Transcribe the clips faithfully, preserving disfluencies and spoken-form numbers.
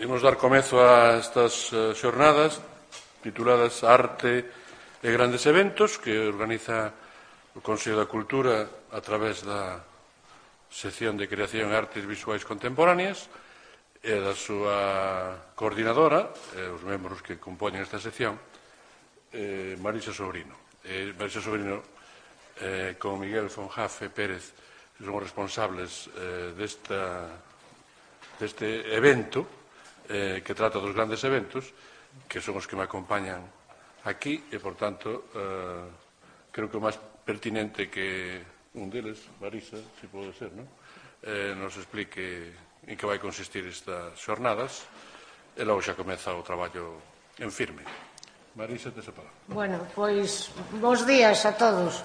Imos dar comezo a estas xornadas tituladas Arte e Grandes Eventos, que organiza o Consello da Cultura a través da sección de Creación e Artes Visuais Contemporáneas e da súa coordinadora, e os membros que compoñen esta sección, eh, Marisa Sobrino. Eh, Marisa Sobrino, eh, con Miguel Fonjafe Pérez, que son os responsables eh, desta, deste evento, eh, que trata dos grandes eventos, que son os que me acompañan aquí, e, por tanto, eh, creo que o máis pertinente que un deles, Marisa, se pode ser, non? Eh, nos explique en que vai consistir estas xornadas, e logo xa comeza o traballo en firme. Marisa, tes a palabra. Bueno, pois, bons días a todos.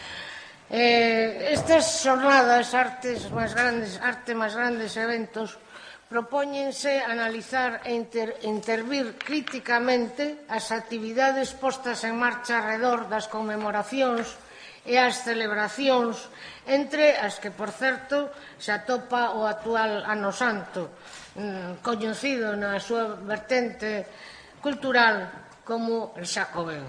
Eh, estas xornadas, artes máis grandes, arte máis grandes eventos, propóñense analizar e inter, intervir críticamente as actividades postas en marcha arredor das conmemoracións e as celebracións, entre as que, por certo, se atopa o actual Ano Santo, coñecido na súa vertente cultural como el Xacobeo.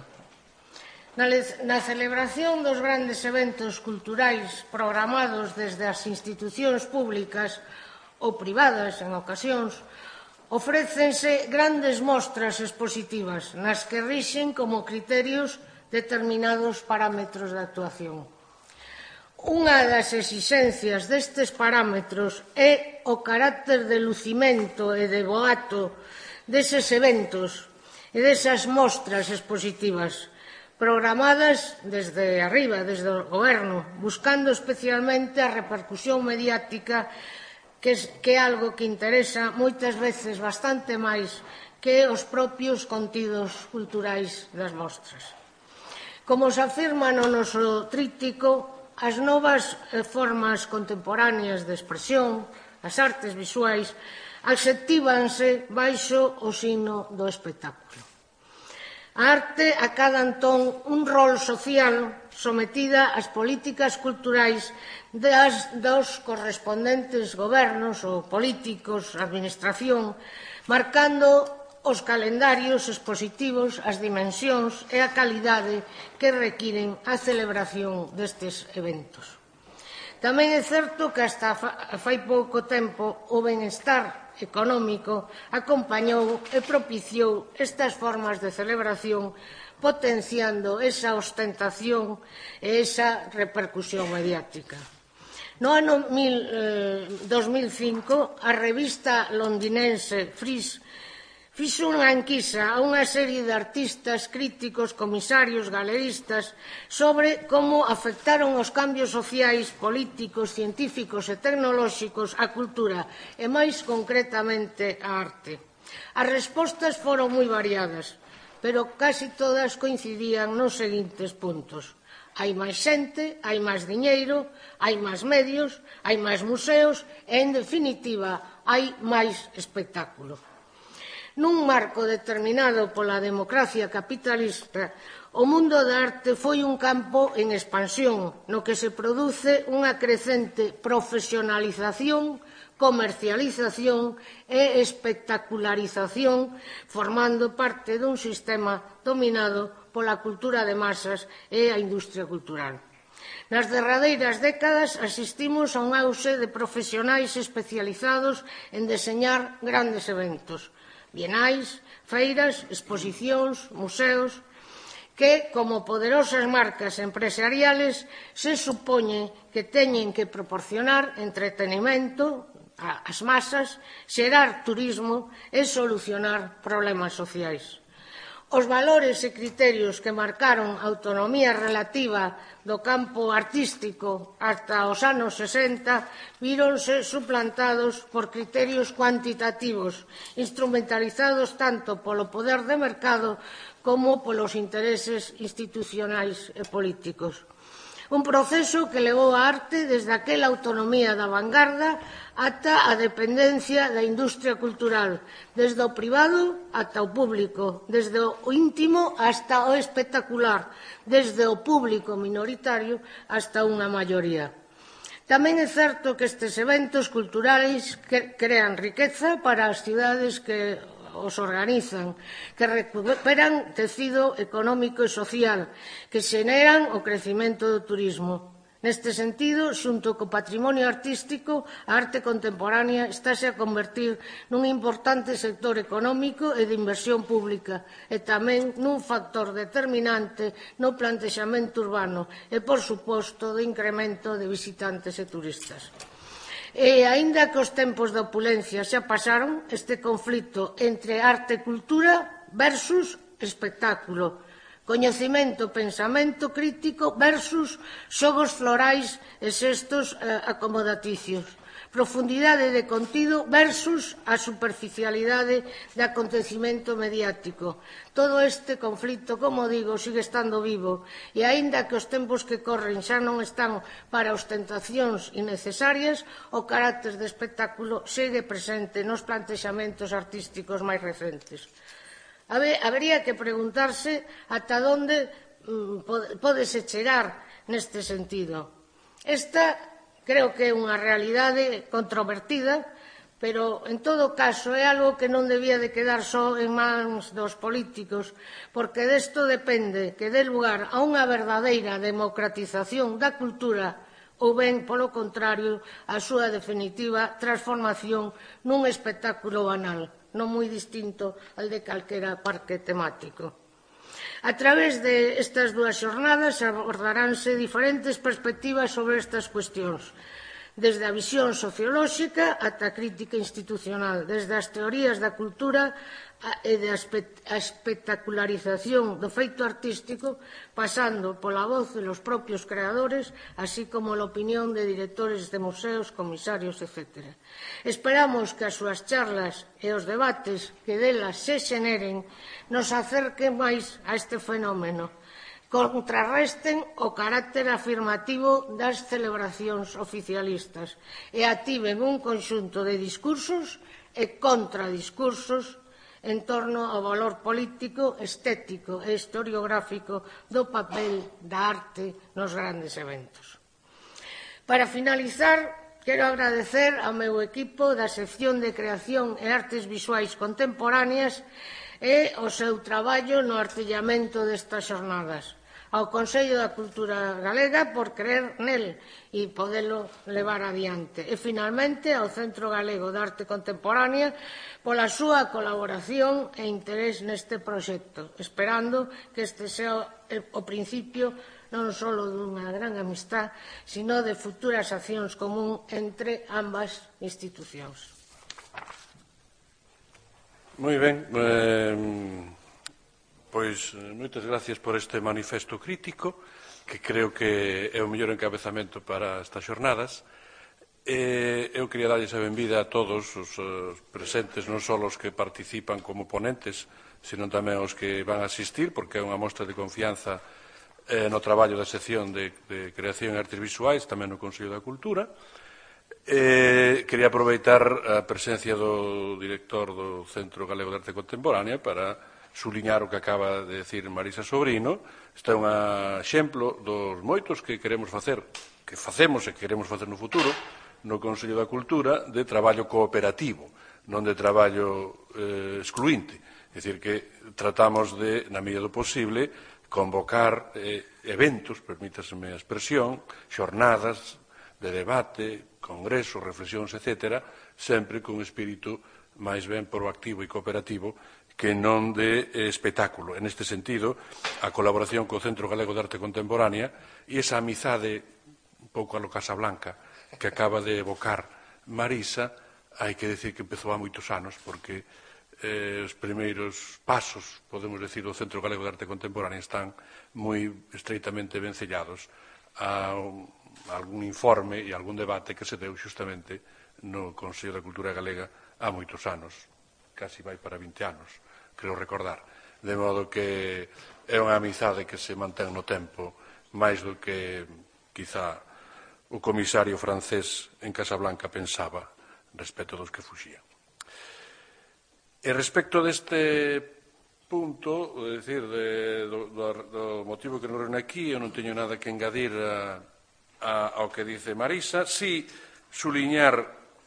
Na celebración dos grandes eventos culturais programados desde as institucións públicas ou privadas, en ocasións, ofrécense grandes mostras expositivas nas que rixen como criterios determinados parámetros de actuación. Unha das exixencias destes parámetros é o carácter de lucimento e de boato deses eventos e desas mostras expositivas programadas desde arriba, desde o goberno, buscando especialmente a repercusión mediática, que é algo que interesa moitas veces bastante máis que os propios contidos culturais das mostras. Como se afirma no noso tríptico, as novas formas contemporáneas de expresión, as artes visuais, adxetívanse baixo o signo do espectáculo. A arte acada entón un rol social sometida ás políticas culturais das, dos correspondentes gobernos ou políticos, administración, marcando os calendarios expositivos, as dimensións e a calidade que requiren a celebración destes eventos. Tamén é certo que hasta fai pouco tempo o benestar económico acompañou e propiciou estas formas de celebración, potenciando esa ostentación e esa repercusión mediática. No ano dos mil cinco, a revista londinense Frieze fixo unha enquisa a unha serie de artistas, críticos, comisarios, galeristas sobre como afectaron os cambios sociais, políticos, científicos e tecnolóxicos á cultura e, máis concretamente, á arte. As respostas foron moi variadas, pero casi todas coincidían nos seguintes puntos. Hai máis xente, hai máis diñeiro, hai máis medios, hai máis museos e, en definitiva, hai máis espectáculo. Nun marco determinado pola democracia capitalista, o mundo da arte foi un campo en expansión, no que se produce unha crecente profesionalización, comercialización e espectacularización, formando parte dun sistema dominado pola cultura de masas e a industria cultural. Nas derradeiras décadas asistimos a un auxe de profesionais especializados en deseñar grandes eventos, bienais, feiras, exposicións, museos, que, como poderosas marcas empresariales, se supoñe que teñen que proporcionar entretenimento ás masas, xerar turismo e solucionar problemas sociais. Os valores e criterios que marcaron a autonomía relativa do campo artístico ata os anos sesenta víronse suplantados por criterios cuantitativos, instrumentalizados tanto polo poder de mercado como polos intereses institucionais e políticos. Un proceso que levou a arte desde aquela autonomía da vanguarda ata a dependencia da industria cultural, desde o privado ata o público, desde o íntimo hasta o espectacular, desde o público minoritario hasta unha maioría. Tamén é certo que estes eventos culturais crean riqueza para as cidades que os organizan, que recuperan tecido económico e social, que xeneran o crecemento do turismo. Neste sentido, xunto co patrimonio artístico, a arte contemporánea estáse a convertir nun importante sector económico e de inversión pública e tamén nun factor determinante no plantexamento urbano e, por suposto, de incremento de visitantes e turistas. E, aínda que os tempos da opulencia xa pasaron, este conflito entre arte e cultura versus espectáculo, coñecemento, pensamento crítico versus xogos florais e xestos eh, acomodaticios, profundidade de contido versus a superficialidade de acontecimento mediático. Todo este conflito, como digo, sigue estando vivo e, aínda que os tempos que corren xa non están para ostentacións innecesarias, o carácter de espectáculo segue presente nos plantexamentos artísticos máis recentes. Habería que preguntarse ata onde pódese chegar neste sentido. Esta creo que é unha realidade controvertida, pero, en todo caso, é algo que non debía de quedar só en mans dos políticos, porque desto depende que dé lugar a unha verdadeira democratización da cultura ou ben, polo contrario, a súa definitiva transformación nun espectáculo banal, non moi distinto al de calquera parque temático. A través de estas dúas xornadas abordaránse diferentes perspectivas sobre estas cuestións, desde a visión sociolóxica ata a crítica institucional, desde as teorías da cultura e da espectacularización do feito artístico, pasando pola voz dos propios creadores, así como a opinión de directores de museos, comisarios, etcétera. Esperamos que as súas charlas e os debates que delas se xeneren nos acerquen máis a este fenómeno, contrarresten o carácter afirmativo das celebracións oficialistas e activen un conxunto de discursos e contradiscursos en torno ao valor político, estético e historiográfico do papel da arte nos grandes eventos. Para finalizar, quero agradecer ao meu equipo da sección de Creación e Artes Visuais Contemporáneas e o seu traballo no artellamento destas xornadas, ao Consello da Cultura Galega por creer nel e podelo levar adiante, e, finalmente, ao Centro Galego de Arte Contemporánea pola súa colaboración e interés neste proxecto, esperando que este sea o principio non só dunha gran amistad, sino de futuras accións común entre ambas institucións. Moi ben, eh, pois moitas gracias por este manifesto crítico, que creo que é o mellor encabezamento para estas xornadas. Eh, eu quería darlles a benvida a todos os uh, presentes, non só os que participan como ponentes, sino tamén os que van a asistir, porque é unha mostra de confianza eh, no traballo da sección de, de Creación e Artes Visuais, tamén no Consello da Cultura. Eh, quería aproveitar a presencia do director do Centro Galego de Arte Contemporánea para suliñar o que acaba de decir Marisa Sobrino. Este é un exemplo dos moitos que queremos facer, que facemos e que queremos facer no futuro, no Consello da Cultura, de traballo cooperativo, non de traballo eh, excluinte. É dicir, que tratamos de, na medida do posible, convocar eh, eventos, permítaseme a expresión, xornadas de debate, congresos, reflexións, etcétera, sempre con espírito máis ben proactivo e cooperativo que non de eh, espectáculo. En este sentido, a colaboración co Centro Galego de Arte Contemporánea e esa amizade un pouco a lo Casablanca que acaba de evocar Marisa, hai que decir que empezou há moitos anos, porque eh, os primeiros pasos, podemos decir, do Centro Galego de Arte Contemporánea están moi estreitamente vencellados a un, algún informe e algún debate que se deu xustamente no Consello da Cultura Galega há moitos anos, casi vai para vinte anos, creo recordar. De modo que é unha amizade que se mantén no tempo máis do que quizá o comisario francés en Casablanca pensaba respecto dos que fuxían. E respecto deste punto, é dicir, de, do, do, do motivo que nos reúne aquí, eu non teño nada que engadir a, ao que dice Marisa, sí suliñar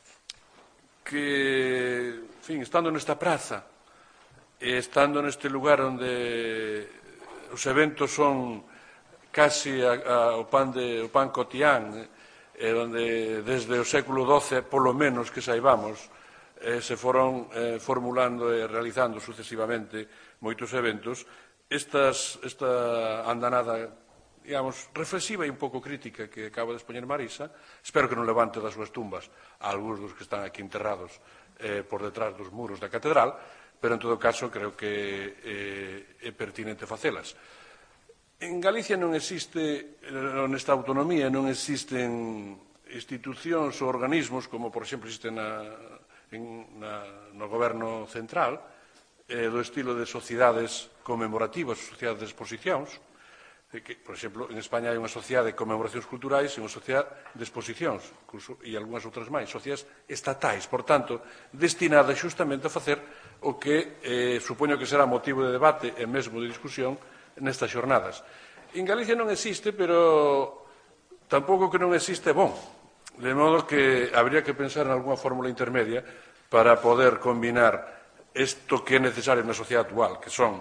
que, en fin, estando nesta praza e estando neste lugar onde os eventos son casi a, a, o, pan de, o pan cotián, e onde desde o século doce, polo menos que saibamos, eh, se foron eh, formulando e realizando sucesivamente moitos eventos, estas, esta andanada, digamos, reflexiva e un pouco crítica que acaba de expoñer Marisa, espero que non levante das súas tumbas a algúns dos que están aquí enterrados eh, por detrás dos muros da catedral, pero en todo caso creo que eh, é pertinente facelas. En Galicia non existe, nesta autonomía, non existen institucións ou organismos como, por exemplo, existen na, en, na, no goberno central, eh, do estilo de sociedades conmemorativas, sociedades de exposicións, que, por exemplo, en España hai unha sociedade de conmemoracións culturais e unha sociedade de exposicións, incluso, e algunhas outras máis, sociedades estatais, por tanto, destinadas xustamente a facer o que eh, supoño que será motivo de debate e mesmo de discusión nestas xornadas. En Galicia non existe, pero tampouco que non existe bon. De modo que habría que pensar en algunha fórmula intermedia para poder combinar isto que é necesario na sociedade actual, que son,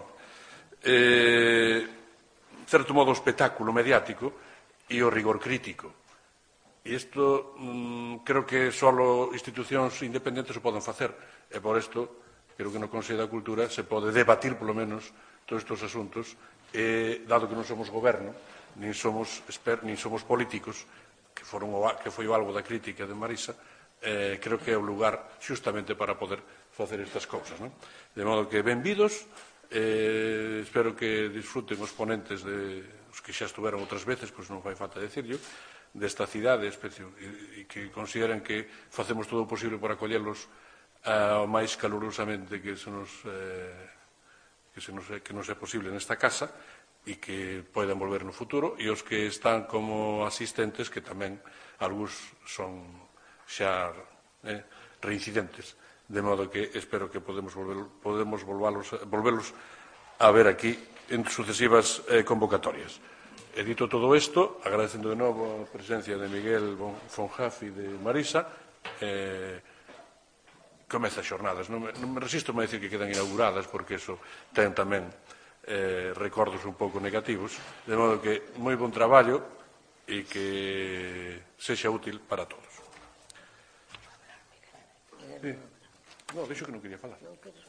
eh, en certo modo, o espectáculo mediático e o rigor crítico. E isto mmm, creo que só institucións independentes o poden facer, e por isto creo que no Consello da Cultura se pode debatir, polo menos, todos estes asuntos, e, dado que non somos goberno, nin somos, exper, nin somos políticos, que, foron o, que foi o algo da crítica de Marisa, eh, creo que é o lugar xustamente para poder facer estas cousas. Non? De modo que, benvidos, eh, espero que disfruten os ponentes, de, os que xa estuveron outras veces, pois non fai falta decirlo, desta cidade, e, e que consideren que facemos todo o posible para acollerlos uh, o máis calurosamente que se nos... Eh, que, se nos, que nos é posible nesta casa e que poden volver no futuro, e os que están como asistentes, que tamén algúns son xa eh, reincidentes, de modo que espero que podemos, volver, podemos volvalos, volverlos a ver aquí en sucesivas eh, convocatorias. He dito todo isto, agradecendo de novo a presencia de Miguel Fonjaf e de Marisa, eh, comeza as xornadas. Non me, non me resisto a decir que quedan inauguradas, porque eso ten tamén eh, recordos un pouco negativos, de modo que moi bon traballo e que sexa útil para todos. Sí. No, dixo que non quería falar.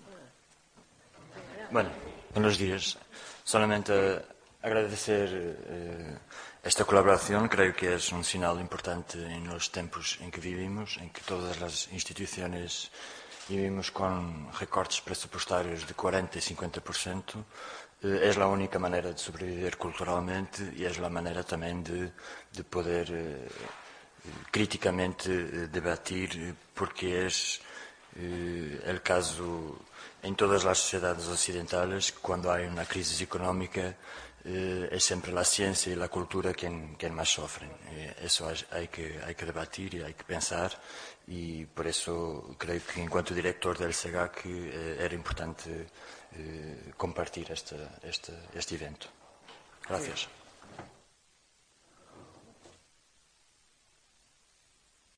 Bueno, buenos días. Solamente agradecer eh, esta colaboración. Creo que es un señal importante en los tiempos en que vivimos, en que todas las instituciones vivimos con recortes presupuestarios de cuarenta y cincuenta por ciento. Eh, es la única manera de sobrevivir culturalmente y es la manera también de, de poder eh, críticamente eh, debatir, porque es eh, el caso en todas las sociedades occidentales, cuando hay una crisis económica, eh, es siempre la ciencia y la cultura quien, quien más sufren. Eh, eso hay, hay, que, hay que debatir y hay que pensar, y por eso creo que en cuanto director del SEGAC eh, era importante eh, compartir este, este, este evento. Gracias.